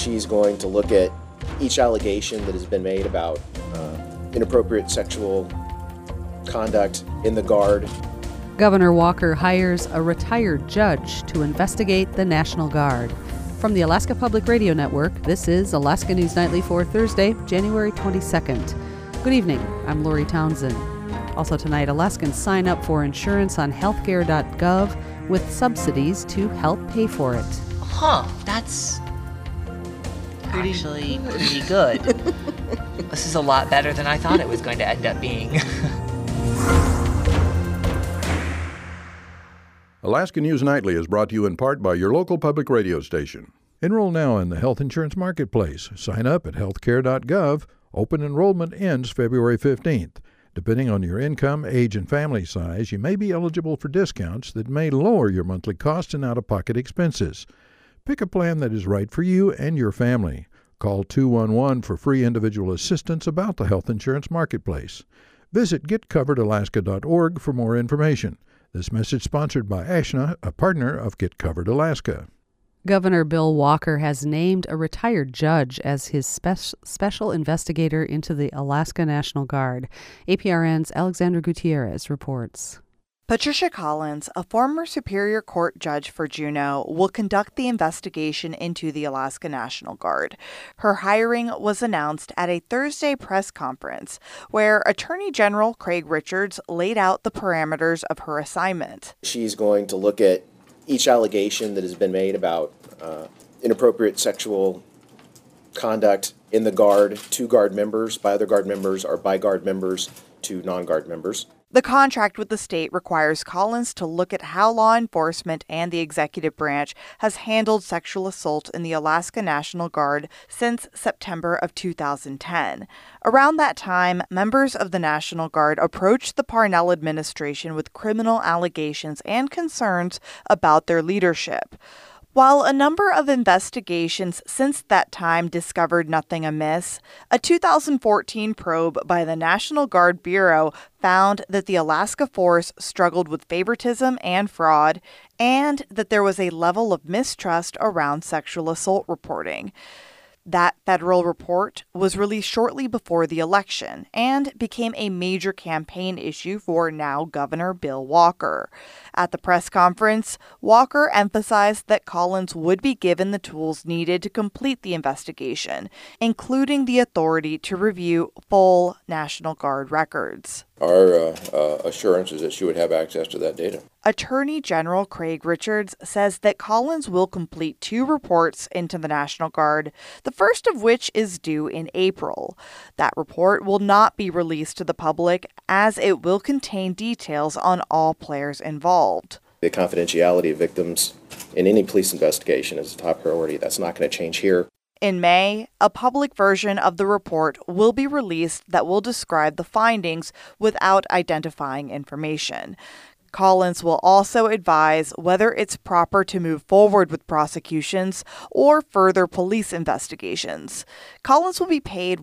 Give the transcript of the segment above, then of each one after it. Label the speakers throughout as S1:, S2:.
S1: She's going to look at each allegation that has been made about inappropriate sexual conduct in the Guard.
S2: Governor Walker hires a retired judge to investigate the National Guard. From the Alaska Public Radio Network, this is Alaska News Nightly for Thursday, January 22nd. Good evening, I'm Lori Townsend. Also tonight, Alaskans sign up for insurance on healthcare.gov with subsidies to help pay for it.
S3: That's actually pretty good. This is a lot better than I thought it was going to end up being.
S4: Alaska News Nightly is brought to you in part by your local public radio station. Enroll now in the health insurance marketplace. Sign up at healthcare.gov. Open enrollment ends February 15th. Depending on your income, age, and family size, you may be eligible for discounts that may lower your monthly costs and out-of-pocket expenses. Pick a plan that is right for you and your family. Call 211 for free individual assistance about the health insurance marketplace. Visit getcoveredalaska.org for more information. This message sponsored by Ashna, a partner of Get Covered Alaska.
S2: Governor Bill Walker has named a retired judge as his special investigator into the Alaska National Guard. APRN's Alexandra Gutierrez reports.
S5: Patricia Collins, a former Superior Court judge for Juneau, will conduct the investigation into the Alaska National Guard. Her hiring was announced at a Thursday press conference where Attorney General Craig Richards laid out the parameters of her assignment.
S1: She's going to look at each allegation that has been made about inappropriate sexual conduct in the Guard to Guard members, by other Guard members, or by Guard members to non-Guard members.
S5: The contract with the state requires Collins to look at how law enforcement and the executive branch has handled sexual assault in the Alaska National Guard since September of 2010. Around that time, members of the National Guard approached the Parnell administration with criminal allegations and concerns about their leadership. While a number of investigations since that time discovered nothing amiss, a 2014 probe by the National Guard Bureau found that the Alaska Force struggled with favoritism and fraud, and that there was a level of mistrust around sexual assault reporting. That federal report was released shortly before the election and became a major campaign issue for now Governor Bill Walker. At the press conference, Walker emphasized that Collins would be given the tools needed to complete the investigation, including the authority to review full National Guard records.
S6: Our assurance is that she would have access to that data.
S5: Attorney General Craig Richards says that Collins will complete 2 reports into the National Guard, the first of which is due in April. That report will not be released to the public, as it will contain details on all players involved.
S1: The confidentiality of victims in any police investigation is a top priority. That's not going to change here.
S5: In May, a public version of the report will be released that will describe the findings without identifying information. Collins will also advise whether it's proper to move forward with prosecutions or further police investigations. Collins will be paid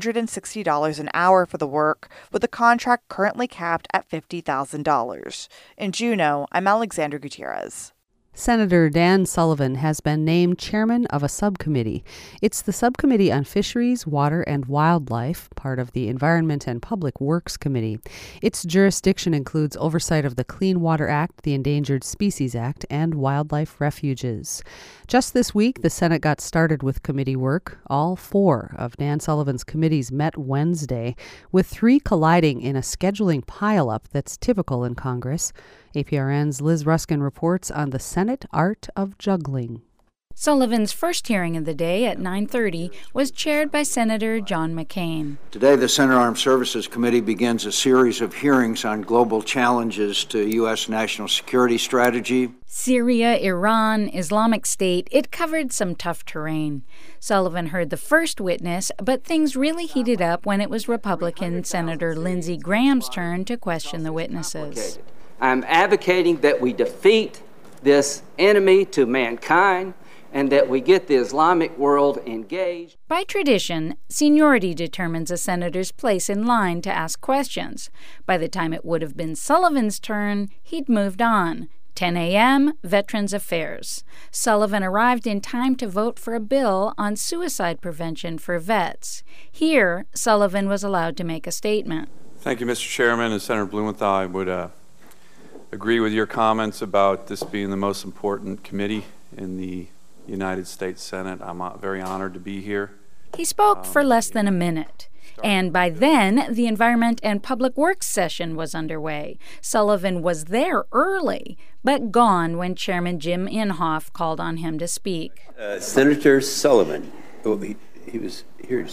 S5: $160 an hour for the work, with the contract currently capped at $50,000. In Juneau, I'm Alexandra Gutierrez.
S2: Senator Dan Sullivan has been named chairman of a subcommittee. It's the Subcommittee on Fisheries, Water, and Wildlife, part of the Environment and Public Works Committee. Its jurisdiction includes oversight of the Clean Water Act, the Endangered Species Act, and wildlife refuges. Just this week, the Senate got started with committee work. All 4 of Dan Sullivan's committees met Wednesday, with 3 colliding in a scheduling pileup that's typical in Congress. APRN's Liz Ruskin reports on the Senate art of juggling.
S7: Sullivan's first hearing of the day at 9:30 was chaired by Senator John McCain.
S8: Today, the Senate Armed Services Committee begins a series of hearings on global challenges to U.S. national security strategy.
S7: Syria, Iran, Islamic State, it covered some tough terrain. Sullivan heard the first witness, but things really heated up when it was Republican Senator Lindsey Graham's turn to question the witnesses.
S9: I'm advocating that we defeat this enemy to mankind and that we get the Islamic world engaged.
S7: By tradition, seniority determines a senator's place in line to ask questions. By the time it would have been Sullivan's turn, he'd moved on. 10 a.m., Veterans Affairs. Sullivan arrived in time to vote for a bill on suicide prevention for vets. Here, Sullivan was allowed to make a statement.
S10: Thank you, Mr. Chairman. And Senator Blumenthal, I would agree with your comments about this being the most important committee in the United States Senate. I'm very honored to be here.
S7: He spoke for less than a minute. And by then, the Environment and Public Works session was underway. Sullivan was there early, but gone when Chairman Jim Inhofe called on him to speak.
S11: Senator Sullivan. Oh, he was here.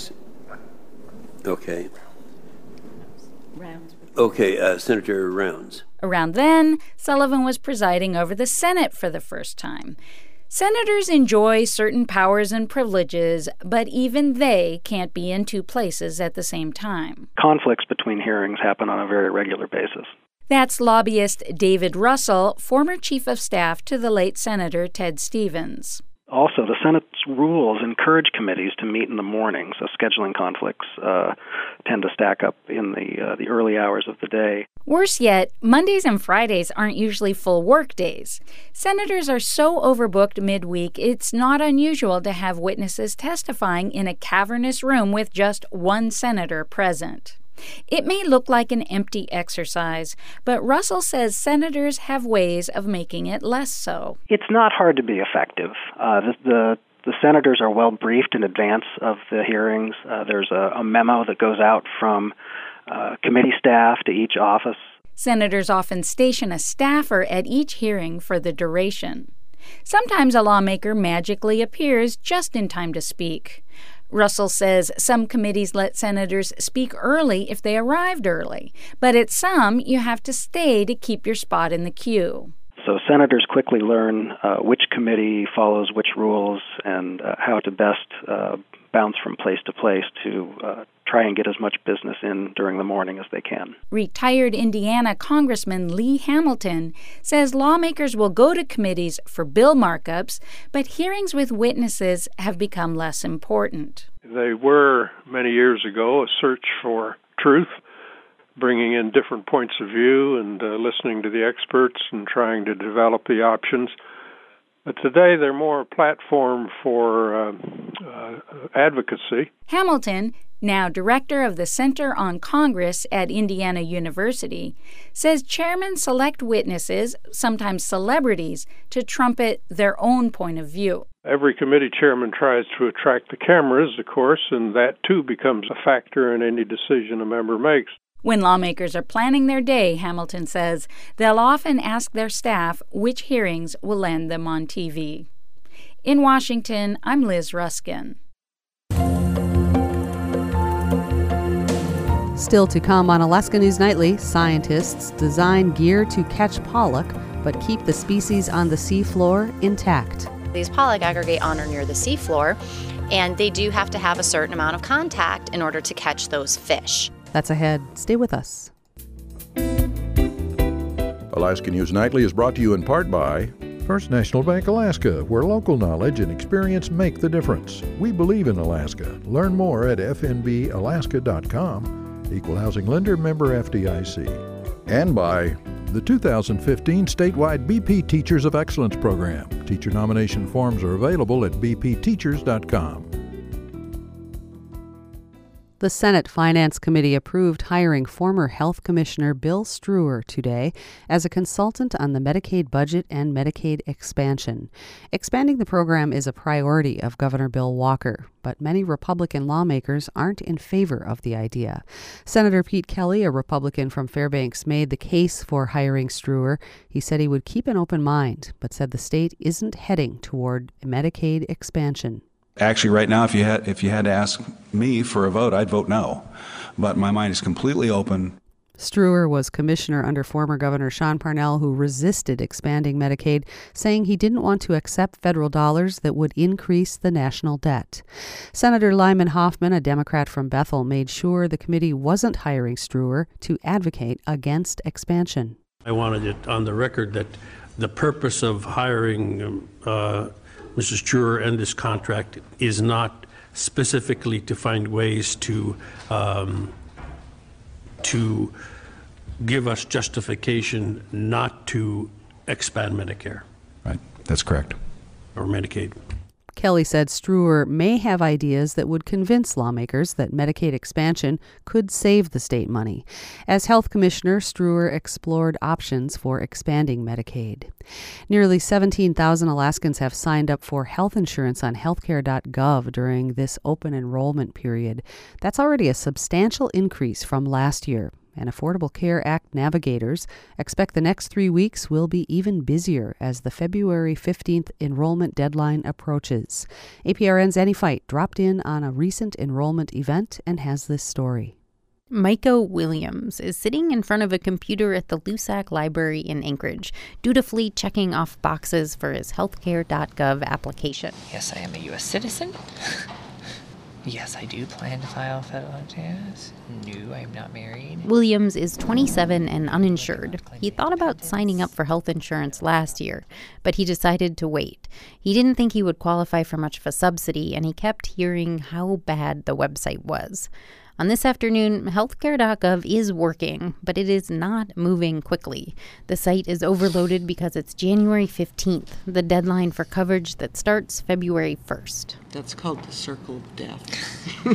S11: Okay.
S7: Rounds.
S11: Okay, Senator Rounds.
S7: Around then, Sullivan was presiding over the Senate for the first time. Senators enjoy certain powers and privileges, but even they can't be in two places at the same time.
S12: Conflicts between hearings happen on a very regular basis.
S7: That's lobbyist David Russell, former chief of staff to the late Senator Ted Stevens.
S12: Also, the Senate's rules encourage committees to meet in the morning, so scheduling conflicts tend to stack up in the early hours of the day.
S7: Worse yet, Mondays and Fridays aren't usually full work days. Senators are so overbooked midweek, it's not unusual to have witnesses testifying in a cavernous room with just one senator present. It may look like an empty exercise, but Russell says senators have ways of making it less so.
S12: It's not hard to be effective. The senators are well briefed in advance of the hearings. There's a memo that goes out from committee staff to each office.
S7: Senators often station a staffer at each hearing for the duration. Sometimes a lawmaker magically appears just in time to speak. Russell says some committees let senators speak early if they arrived early, but at some you have to stay to keep your spot in the queue.
S12: So senators quickly learn which committee follows which rules and how to best bounce from place to place to try and get as much business in during the morning as they can.
S7: Retired Indiana Congressman Lee Hamilton says lawmakers will go to committees for bill markups, but hearings with witnesses have become less important.
S13: They were, many years ago, a search for truth, bringing in different points of view and listening to the experts and trying to develop the options. But today they're more a platform for advocacy.
S7: Hamilton, now director of the Center on Congress at Indiana University, says chairmen select witnesses, sometimes celebrities, to trumpet their own point of view.
S13: Every committee chairman tries to attract the cameras, of course, and that too becomes a factor in any decision a member makes.
S7: When lawmakers are planning their day, Hamilton says, they'll often ask their staff which hearings will land them on TV. In Washington, I'm Liz Ruskin.
S2: Still to come on Alaska News Nightly, scientists design gear to catch pollock, but keep the species on the seafloor intact.
S14: These pollock aggregate on or near the seafloor, and they do have to have a certain amount of contact in order to catch those fish.
S2: That's ahead. Stay with us.
S4: Alaska News Nightly is brought to you in part by First National Bank Alaska, where local knowledge and experience make the difference. We believe in Alaska. Learn more at fnbalaska.com. Equal Housing Lender, member FDIC. And by the 2015 statewide BP Teachers of Excellence program. Teacher nomination forms are available at bpteachers.com.
S2: The Senate Finance Committee approved hiring former Health Commissioner Bill Struer today as a consultant on the Medicaid budget and Medicaid expansion. Expanding the program is a priority of Governor Bill Walker, but many Republican lawmakers aren't in favor of the idea. Senator Pete Kelly, a Republican from Fairbanks, made the case for hiring Struer. He said he would keep an open mind, but said the state isn't heading toward Medicaid expansion.
S15: Actually, right now, if you had to ask me for a vote, I'd vote no. But my mind is completely open.
S2: Struer was commissioner under former Governor Sean Parnell, who resisted expanding Medicaid, saying he didn't want to accept federal dollars that would increase the national debt. Senator Lyman Hoffman, a Democrat from Bethel, made sure the committee wasn't hiring Struer to advocate against expansion.
S16: I wanted it on the record that the purpose of hiring Mrs. Struer and this contract is not specifically to find ways to give us justification not to expand Medicare.
S15: Right. That's correct.
S16: Or Medicaid.
S2: Kelly said Struer may have ideas that would convince lawmakers that Medicaid expansion could save the state money. As health commissioner, Struer explored options for expanding Medicaid. Nearly 17,000 Alaskans have signed up for health insurance on healthcare.gov during this open enrollment period. That's already a substantial increase from last year. And Affordable Care Act navigators expect the next 3 weeks will be even busier as the February 15th enrollment deadline approaches. APRN's Annie Fight dropped in on a recent enrollment event and has this story.
S17: Micah Williams is sitting in front of a computer at the Lusac Library in Anchorage, dutifully checking off boxes for his healthcare.gov application.
S3: Yes, I am a U.S. citizen. Yes, I do plan to file federal tax. No, I'm not married.
S17: Williams is 27 and uninsured. He thought about signing up for health insurance last year, but he decided to wait. He didn't think he would qualify for much of a subsidy, and he kept hearing how bad the website was. On this afternoon, healthcare.gov is working, but it is not moving quickly. The site is overloaded because it's January 15th, the deadline for coverage that starts February 1st.
S18: That's called the circle of death.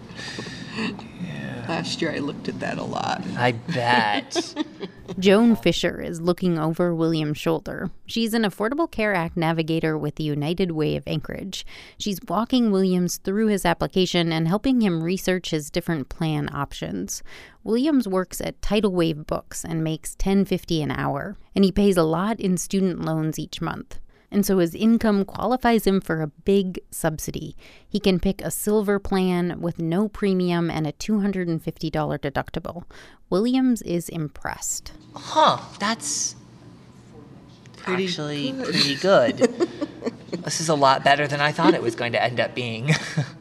S18: Last year I looked at that a lot.
S3: I bet.
S17: Joan Fisher is looking over William's shoulder. She's an Affordable Care Act navigator with the United Way of Anchorage. She's walking Williams through his application and helping him research his different plan options. Williams works at Tidal Wave Books and makes $10.50 an hour, and he pays a lot in student loans each month. And so his income qualifies him for a big subsidy. He can pick a silver plan with no premium and a $250 deductible. Williams is impressed.
S3: That's actually pretty good. This is a lot better than I thought it was going to end up being.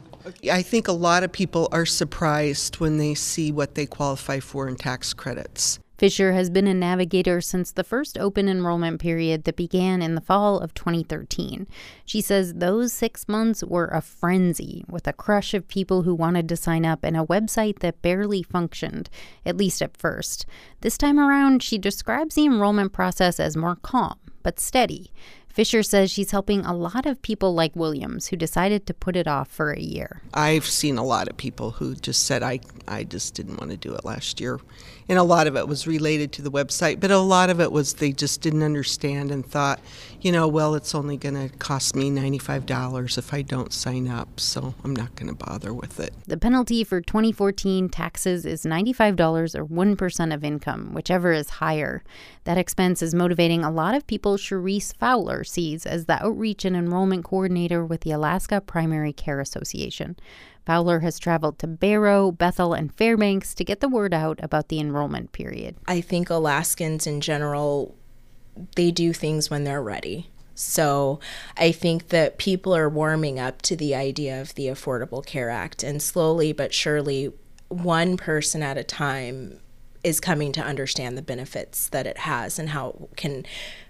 S18: I think a lot of people are surprised when they see what they qualify for in tax credits.
S17: Fisher has been a navigator since the first open enrollment period that began in the fall of 2013. She says those 6 months were a frenzy, with a crush of people who wanted to sign up and a website that barely functioned, at least at first. This time around, she describes the enrollment process as more calm, but steady. Fisher says she's helping a lot of people like Williams who decided to put it off for a year.
S18: I've seen a lot of people who just said, I just didn't want to do it last year. And a lot of it was related to the website, but a lot of it was they just didn't understand and thought, well, it's only going to cost me $95 if I don't sign up, so I'm not going to bother with it.
S17: The penalty for 2014 taxes is $95 or 1% of income, whichever is higher. That expense is motivating a lot of people Cherise Fowler sees as the outreach and enrollment coordinator with the Alaska Primary Care Association. Fowler has traveled to Barrow, Bethel, and Fairbanks to get the word out about the enrollment period.
S19: I think Alaskans in general, they do things when they're ready. So I think that people are warming up to the idea of the Affordable Care Act, and slowly but surely, one person at a time is coming to understand the benefits that it has and how it can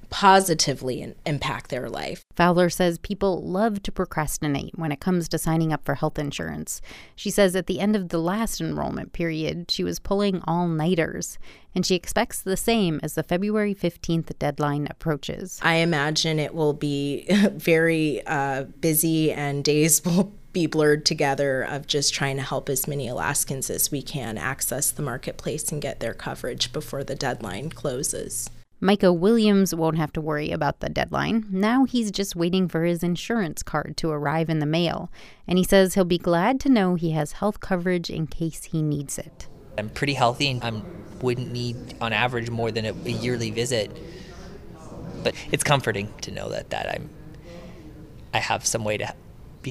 S19: positively impact their life.
S17: Fowler says people love to procrastinate when it comes to signing up for health insurance. She says at the end of the last enrollment period, she was pulling all-nighters, and she expects the same as the February 15th deadline approaches.
S19: I imagine it will be very busy, and days will be blurred together of just trying to help as many Alaskans as we can access the marketplace and get their coverage before the deadline closes.
S17: Micah Williams won't have to worry about the deadline. Now he's just waiting for his insurance card to arrive in the mail. And he says he'll be glad to know he has health coverage in case he needs it.
S3: I'm pretty healthy and I wouldn't need, on average, more than a yearly visit. But it's comforting to know that I have some way to,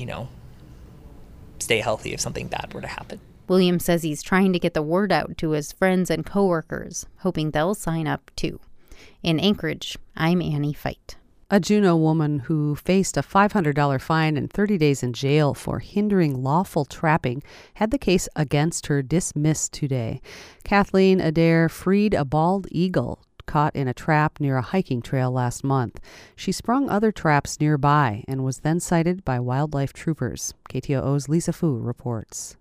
S3: stay healthy if something bad were to happen.
S17: Williams says he's trying to get the word out to his friends and coworkers, hoping they'll sign up too. In Anchorage, I'm Annie Fight.
S2: A Juneau woman who faced a $500 fine and 30 days in jail for hindering lawful trapping had the case against her dismissed today. Kathleen Adair freed a bald eagle caught in a trap near a hiking trail last month. She sprung other traps nearby and was then cited by wildlife troopers. KTOO's Lisa Fu reports.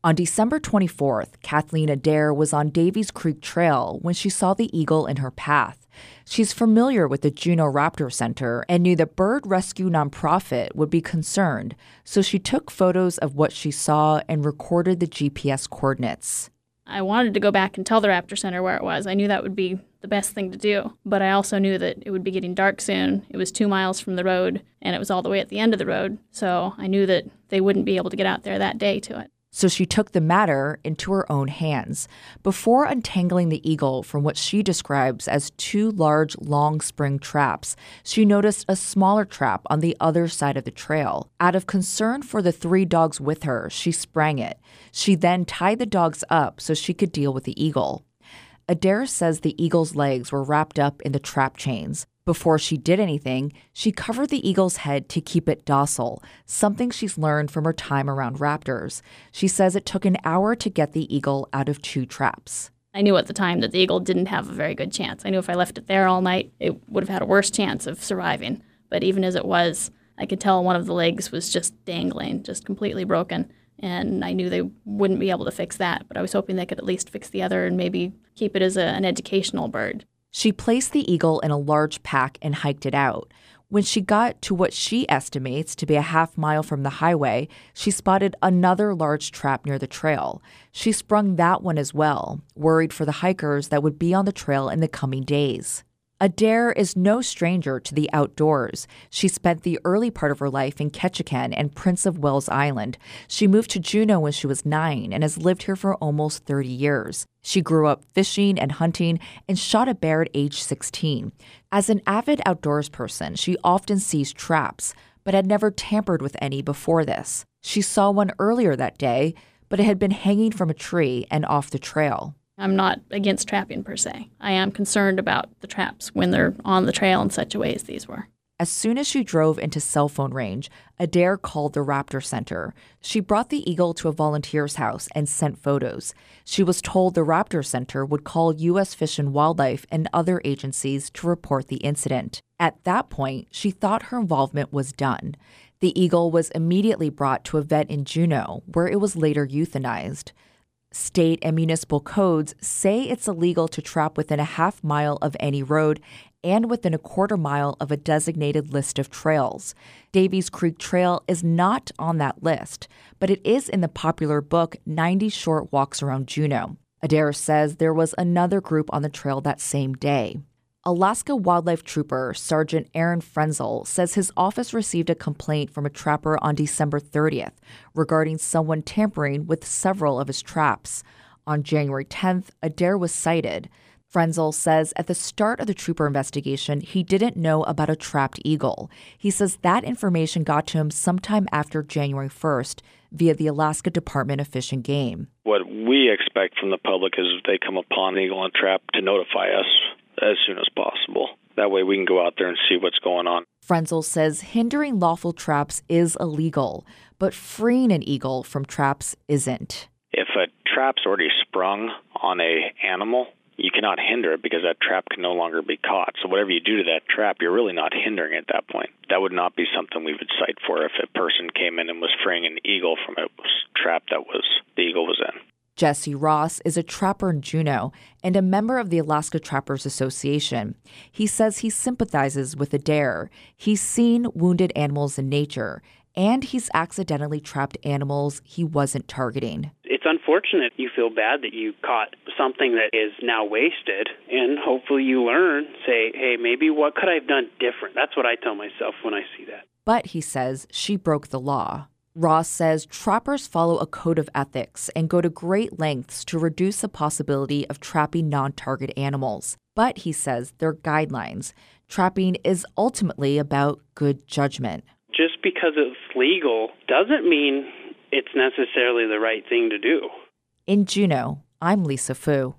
S20: On December 24th, Kathleen Adair was on Davies Creek Trail when she saw the eagle in her path. She's familiar with the Juneau Raptor Center and knew the bird rescue nonprofit would be concerned, so she took photos of what she saw and recorded the GPS coordinates.
S21: I wanted to go back and tell the Raptor Center where it was. I knew that would be the best thing to do, but I also knew that it would be getting dark soon. It was 2 miles from the road, and it was all the way at the end of the road, so I knew that they wouldn't be able to get out there that day to it.
S20: So she took the matter into her own hands. Before untangling the eagle from what she describes as 2 large, long spring traps, she noticed a smaller trap on the other side of the trail. Out of concern for the 3 dogs with her, she sprang it. She then tied the dogs up so she could deal with the eagle. Adair says the eagle's legs were wrapped up in the trap chains. Before she did anything, she covered the eagle's head to keep it docile, something she's learned from her time around raptors. She says it took an hour to get the eagle out of 2 traps.
S21: I knew at the time that the eagle didn't have a very good chance. I knew if I left it there all night, it would have had a worse chance of surviving. But even as it was, I could tell one of the legs was just dangling, just completely broken. And I knew they wouldn't be able to fix that, but I was hoping they could at least fix the other and maybe keep it as an educational bird.
S20: She placed the eagle in a large pack and hiked it out. When she got to what she estimates to be a half mile from the highway, she spotted another large trap near the trail. She sprung that one as well, worried for the hikers that would be on the trail in the coming days. Adair is no stranger to the outdoors. She spent the early part of her life in Ketchikan and Prince of Wales Island. She moved to Juneau when she was 9 and has lived here for almost 30 years. She grew up fishing and hunting and shot a bear at age 16. As an avid outdoors person, she often sees traps, but had never tampered with any before this. She saw one earlier that day, but it had been hanging from a tree and off the trail.
S21: I'm not against trapping per se. I am concerned about the traps when they're on the trail in such a way as these were.
S20: As soon as she drove into cell phone range, Adair called the Raptor Center. She brought the eagle to a volunteer's house and sent photos. She was told the Raptor Center would call U.S. Fish and Wildlife and other agencies to report the incident. At that point, she thought her involvement was done. The eagle was immediately brought to a vet in Juneau, where it was later euthanized. State and municipal codes say it's illegal to trap within a half mile of any road and within a quarter mile of a designated list of trails. Davies Creek Trail is not on that list, but it is in the popular book 90 Short Walks Around Juneau. Adair says there was another group on the trail that same day. Alaska Wildlife Trooper Sergeant Aaron Frenzel says his office received a complaint from a trapper on December 30th regarding someone tampering with several of his traps. On January 10th, Adair was cited. Frenzel says at the start of the trooper investigation, he didn't know about a trapped eagle. He says that information got to him sometime after January 1st via the Alaska Department of Fish and Game.
S22: What we expect from the public is if they come upon an eagle and trap to notify us as soon as possible. That way we can go out there and see what's going on.
S20: Frenzel says hindering lawful traps is illegal, but freeing an eagle from traps isn't.
S22: If a trap's already sprung on an animal, you cannot hinder it because that trap can no longer be caught. So whatever you do to that trap, you're really not hindering it at that point. That would not be something we would cite for if a person came in and was freeing an eagle from a trap that the eagle was in.
S20: Jesse Ross is a trapper in Juneau and a member of the Alaska Trappers Association. He says he sympathizes with Adair. He's seen wounded animals in nature, and he's accidentally trapped animals he wasn't targeting.
S23: It's unfortunate. You feel bad that you caught something that is now wasted, and hopefully you learn, say, hey, maybe what could I have done different? That's what I tell myself when I see that.
S20: But, he says, she broke the law. Ross says trappers follow a code of ethics and go to great lengths to reduce the possibility of trapping non-target animals. But, he says, they're guidelines. Trapping is ultimately about good judgment.
S23: Just because it's legal doesn't mean it's necessarily the right thing to do.
S20: In Juneau, I'm Lisa Fu.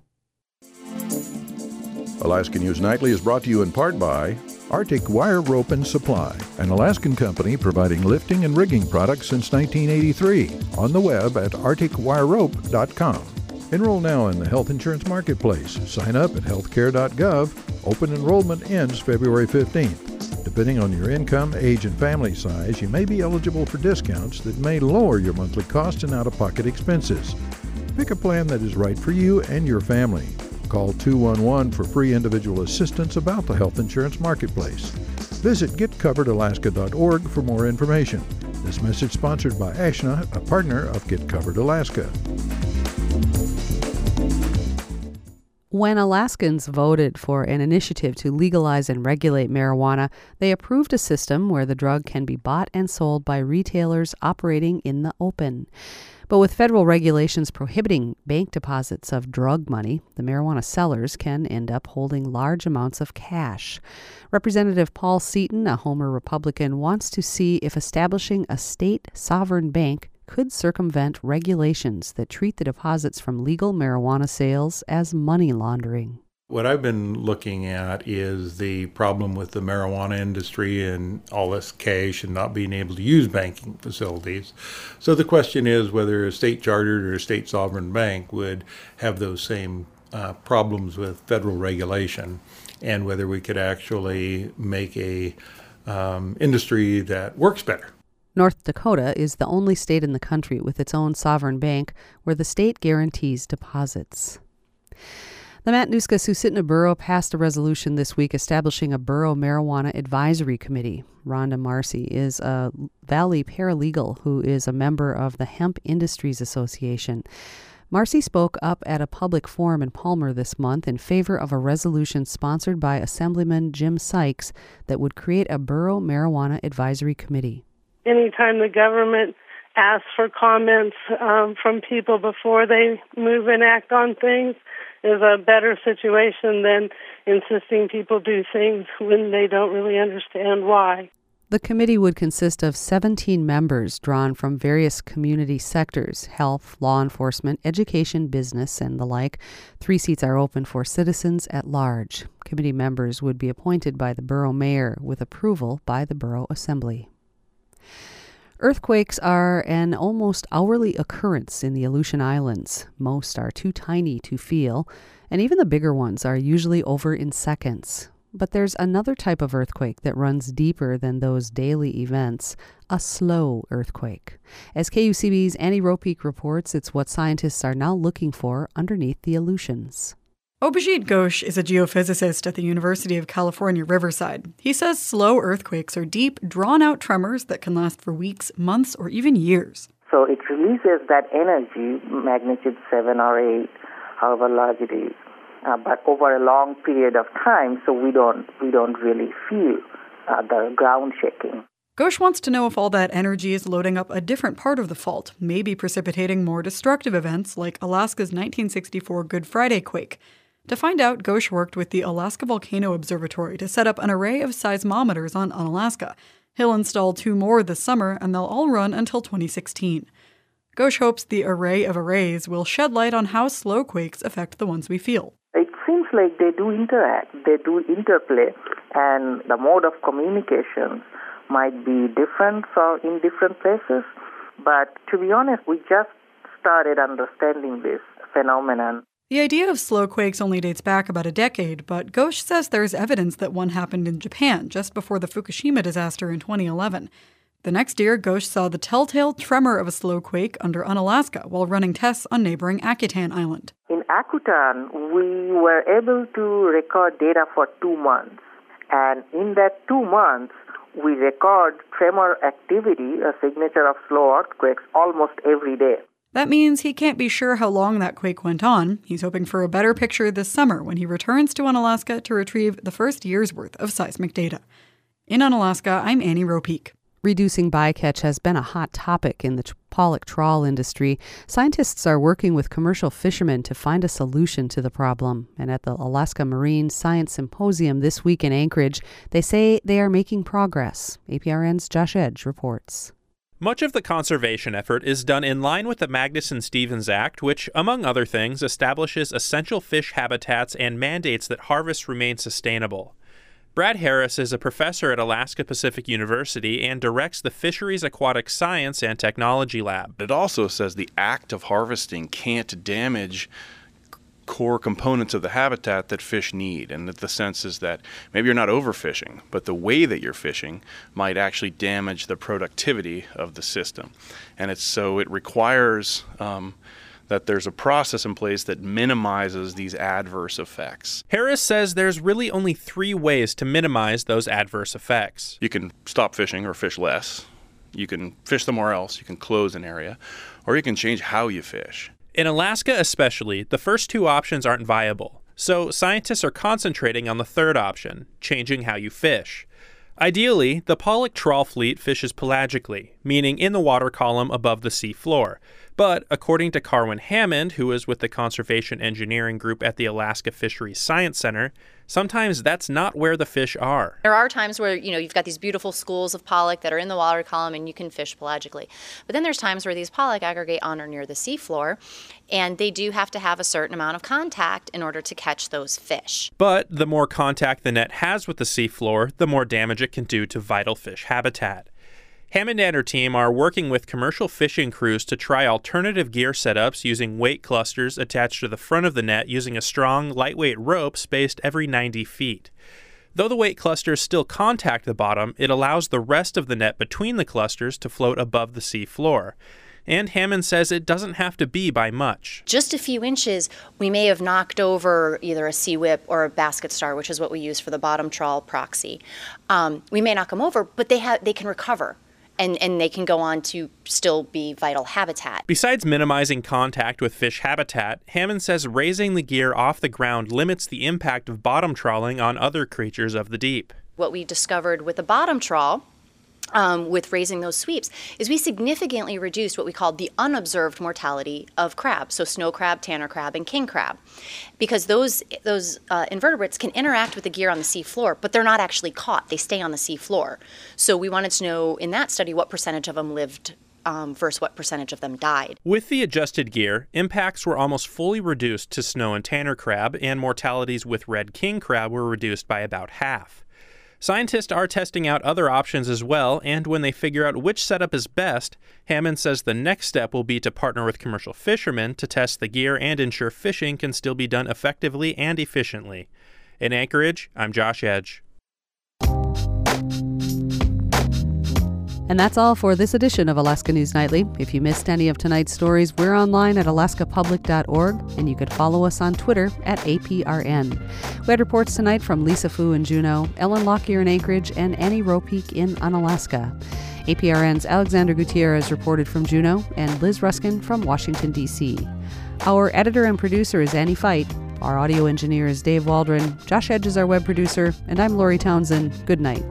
S4: Alaska News Nightly is brought to you in part by Arctic Wire Rope and Supply, an Alaskan company providing lifting and rigging products since 1983. On the web at arcticwirerope.com. Enroll now in the health insurance marketplace. Sign up at healthcare.gov. Open enrollment ends February 15th. To Depending on your income, age, and family size, you may be eligible for discounts that may lower your monthly costs and out-of-pocket expenses. Pick a plan that is right for you and your family. Call 211 for free individual assistance about the health insurance marketplace. Visit getcoveredalaska.org for more information. This message sponsored by Ashna, a partner of Get Covered Alaska.
S2: When Alaskans voted for an initiative to legalize and regulate marijuana, they approved a system where the drug can be bought and sold by retailers operating in the open. But with federal regulations prohibiting bank deposits of drug money, the marijuana sellers can end up holding large amounts of cash. Representative Paul Seaton, a Homer Republican, wants to see if establishing a state sovereign bank could circumvent regulations that treat the deposits from legal marijuana sales as money laundering.
S1: What I've been looking at is the problem with the marijuana industry and all this cash and not being able to use banking facilities. So the question is whether a state chartered or a state sovereign bank would have those same problems with federal regulation, and whether we could actually make a industry that works better.
S2: North Dakota is the only state in the country with its own sovereign bank where the state guarantees deposits. The Matanuska-Susitna Borough passed a resolution this week establishing a Borough Marijuana Advisory Committee. Rhonda Marcy is a Valley paralegal who is a member of the Hemp Industries Association. Marcy spoke up at a public forum in Palmer this month in favor of a resolution sponsored by Assemblyman Jim Sykes that would create a Borough Marijuana Advisory Committee.
S5: Anytime the government asks for comments from people before they move and act on things is a better situation than insisting people do things when they don't really understand why.
S2: The committee would consist of 17 members drawn from various community sectors: health, law enforcement, education, business, and the like. 3 seats are open for citizens at large. Committee members would be appointed by the borough mayor with approval by the borough assembly. Earthquakes are an almost hourly occurrence in the Aleutian Islands. Most are too tiny to feel, and even the bigger ones are usually over in seconds. But there's another type of earthquake that runs deeper than those daily events, a slow earthquake. As KUCB's Annie Ropeek reports, it's what scientists are now looking for underneath the Aleutians.
S6: Abhijit Ghosh is a geophysicist at the University of California, Riverside. He says slow earthquakes are deep, drawn-out tremors that can last for weeks, months, or even years.
S24: So it releases that energy, magnitude 7 or 8, however large it is, but over a long period of time, so we don't really feel the ground shaking.
S6: Ghosh wants to know if all that energy is loading up a different part of the fault, maybe precipitating more destructive events like Alaska's 1964 Good Friday quake. To find out, Ghosh worked with the Alaska Volcano Observatory to set up an array of seismometers on Unalaska. He'll install 2 more this summer, and they'll all run until 2016. Ghosh hopes the array of arrays will shed light on how slow quakes affect the ones we feel.
S24: It seems like they do interact, they do interplay, and the mode of communication might be different in different places. But to be honest, we just started understanding this phenomenon.
S6: The idea of slow quakes only dates back about a decade, but Ghosh says there's evidence that one happened in Japan just before the Fukushima disaster in 2011. The next year, Ghosh saw the telltale tremor of a slow quake under Unalaska while running tests on neighboring Akutan Island.
S24: In Akutan, we were able to record data for 2 months. And in that 2 months, we record tremor activity, a signature of slow earthquakes, almost every day.
S6: That means he can't be sure how long that quake went on. He's hoping for a better picture this summer when he returns to Unalaska to retrieve the first year's worth of seismic data. In Unalaska, I'm Annie Ropeek.
S2: Reducing bycatch has been a hot topic in the pollock trawl industry. Scientists are working with commercial fishermen to find a solution to the problem. And at the Alaska Marine Science Symposium this week in Anchorage, they say they are making progress. APRN's Josh Edge reports.
S25: Much of the conservation effort is done in line with the Magnuson-Stevens Act, which, among other things, establishes essential fish habitats and mandates that harvests remain sustainable. Brad Harris is a professor at Alaska Pacific University and directs the Fisheries Aquatic Science and Technology Lab.
S26: It also says the act of harvesting can't damage
S8: core components of the habitat that fish need. And the sense is that maybe you're not overfishing, but the way that you're fishing might actually damage the productivity of the system. And it requires that there's a process in place that minimizes these adverse effects.
S25: Harris says there's really only 3 ways to minimize those adverse effects.
S8: You can stop fishing or fish less. You can fish somewhere else. You can close an area. Or you can change how you fish.
S25: In Alaska especially, the first 2 options aren't viable. So scientists are concentrating on the third option, changing how you fish. Ideally, the pollock trawl fleet fishes pelagically, meaning in the water column above the sea floor. But according to Carwyn Hammond, who is with the conservation engineering group at the Alaska Fisheries Science Center, sometimes that's not where the fish are.
S14: There are times where, you've got these beautiful schools of pollock that are in the water column and you can fish pelagically. But then there's times where these pollock aggregate on or near the seafloor, and they do have to have a certain amount of contact in order to catch those fish.
S25: But the more contact the net has with the seafloor, the more damage it can do to vital fish habitat. Hammond and her team are working with commercial fishing crews to try alternative gear setups using weight clusters attached to the front of the net using a strong, lightweight rope spaced every 90 feet. Though the weight clusters still contact the bottom, it allows the rest of the net between the clusters to float above the sea floor. And Hammond says it doesn't have to be by much.
S14: Just a few inches, we may have knocked over either a sea whip or a basket star, which is what we use for the bottom trawl proxy. We may knock them over, but they can recover. And they can go on to still be vital habitat.
S25: Besides minimizing contact with fish habitat, Hammond says raising the gear off the ground limits the impact of bottom trawling on other creatures of the deep.
S14: What we discovered with the bottom trawl, with raising those sweeps, is we significantly reduced what we called the unobserved mortality of crabs, so snow crab, tanner crab, and king crab, because those invertebrates can interact with the gear on the sea floor, but they're not actually caught. They stay on the sea floor. So we wanted to know in that study what percentage of them lived versus what percentage of them died.
S25: With the adjusted gear, impacts were almost fully reduced to snow and tanner crab, and mortalities with red king crab were reduced by about half. Scientists are testing out other options as well, and when they figure out which setup is best, Hammond says the next step will be to partner with commercial fishermen to test the gear and ensure fishing can still be done effectively and efficiently. In Anchorage, I'm Josh Edge.
S2: And that's all for this edition of Alaska News Nightly. If you missed any of tonight's stories, we're online at alaskapublic.org, and you could follow us on Twitter at APRN. We had reports tonight from Lisa Fu in Juneau, Ellen Lockyer in Anchorage, and Annie Ropeek in Unalaska. APRN's Alexander Gutierrez reported from Juneau, and Liz Ruskin from Washington, D.C. Our editor and producer is Annie Fight. Our audio engineer is Dave Waldron. Josh Edge is our web producer, and I'm Lori Townsend. Good night.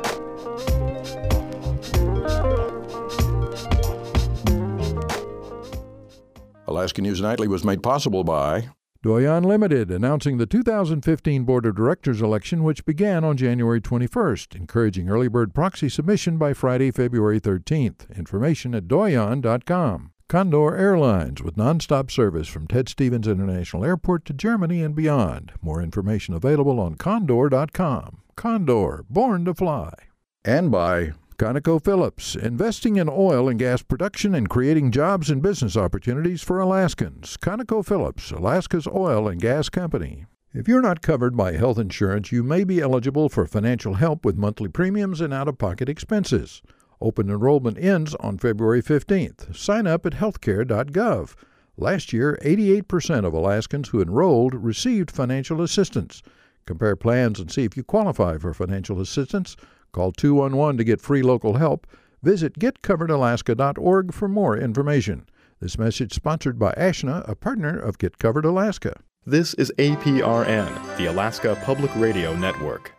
S4: Alaska News Nightly was made possible by Doyon Limited, announcing the 2015 Board of Directors election, which began on January 21st, encouraging early bird proxy submission by Friday, February 13th. Information at doyon.com. Condor Airlines, with nonstop service from Ted Stevens International Airport to Germany and beyond. More information available on condor.com. Condor, born to fly. And by ConocoPhillips, investing in oil and gas production and creating jobs and business opportunities for Alaskans. ConocoPhillips, Alaska's oil and gas company. If you're not covered by health insurance, you may be eligible for financial help with monthly premiums and out-of-pocket expenses. Open enrollment ends on February 15th. Sign up at healthcare.gov. Last year, 88% of Alaskans who enrolled received financial assistance. Compare plans and see if you qualify for financial assistance. Call 211 to get free local help. Visit getcoveredalaska.org for more information. This message sponsored by Ashna, a partner of Get Covered Alaska.
S9: This is APRN, the Alaska Public Radio Network.